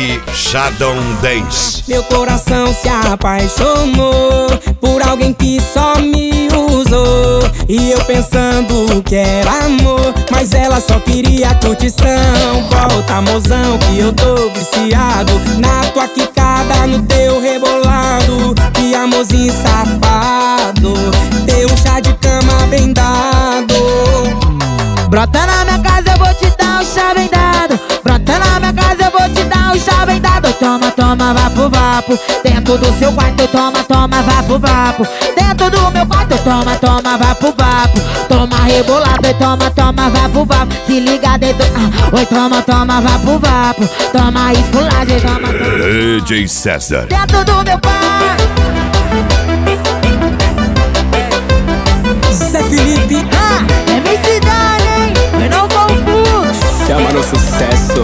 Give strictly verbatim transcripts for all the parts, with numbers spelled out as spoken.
Amarok Shadow dez. Meu coração se apaixonou por alguém que só me usou, e eu pensando que era amor, mas ela só queria curtição. Volta, mozão, que eu tô viciado na tua quicada, no teu rebolado. Que amorzinho safado, teu um chá de cama bem dado. Brota na minha casa, eu vou te dar um chá bem dado. Brota na minha casa, eu vou te dar um chá bem dado. Toma, toma, vapo, vapo. Dentro do seu quarto, toma, toma, vapo, vapo. Dentro do meu quarto, toma, toma, vapo, vapo. Toma rebolado, toma, toma, vapo, vapo. Se liga dentro, ah, oi, toma, toma, vapo, vapo. Toma esculagem, toma, toma. D J César. Dentro do meu quarto. Zé Felipe, Ah, é minha cidade, hein? Eu não confundo. chama no sucesso.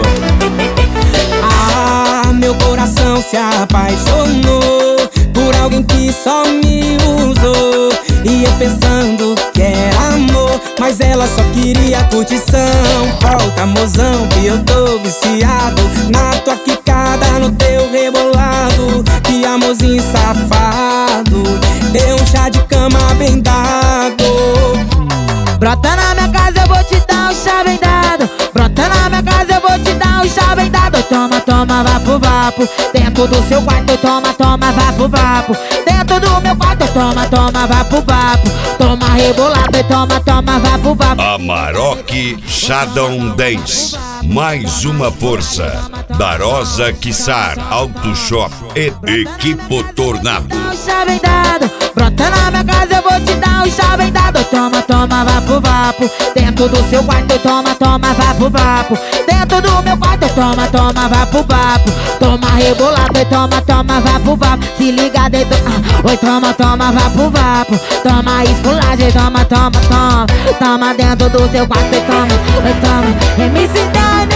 Ah, meu coração se apaixonou por alguém que só me usou, e eu pensando que era amor, mas ela só queria curtição. Volta, mozão, que eu tô viciado na tua quicada, no teu rebolado. Que amorzinho safado, deu um chá de cama bem dado. Brota na minha casa, eu vou te dar um chá bem dado. Brota na minha casa, eu vou te dar um chá bem dado. Toma, toma, vapo, vapo. Dentro do seu quarto, toma, toma, vapo, vapo. Dentro do meu quarto, toma, toma, vapo, vapo. Toma rebolado e toma, toma, vapo, vapo. Amarok Shadow dez. Mais uma força. Darosa Kissar Auto Shop e Equipo Tornado. Um chá bem dado. Brota na minha casa, eu vou te dar um chá bem dado. Toma, toma, vapo, vapo. Dentro do seu quarto, toma, toma, vapo, vapo. Dentro do meu quarto, toma, toma, vapo, vapo. Toma rebolado e toma, toma, vapo, vapo. Se liga dentro, ah, oi, toma, toma, vapo, vapo. Toma esculagem, toma, toma, toma. Toma dentro do seu quarto e toma, oi, toma. M C Dani.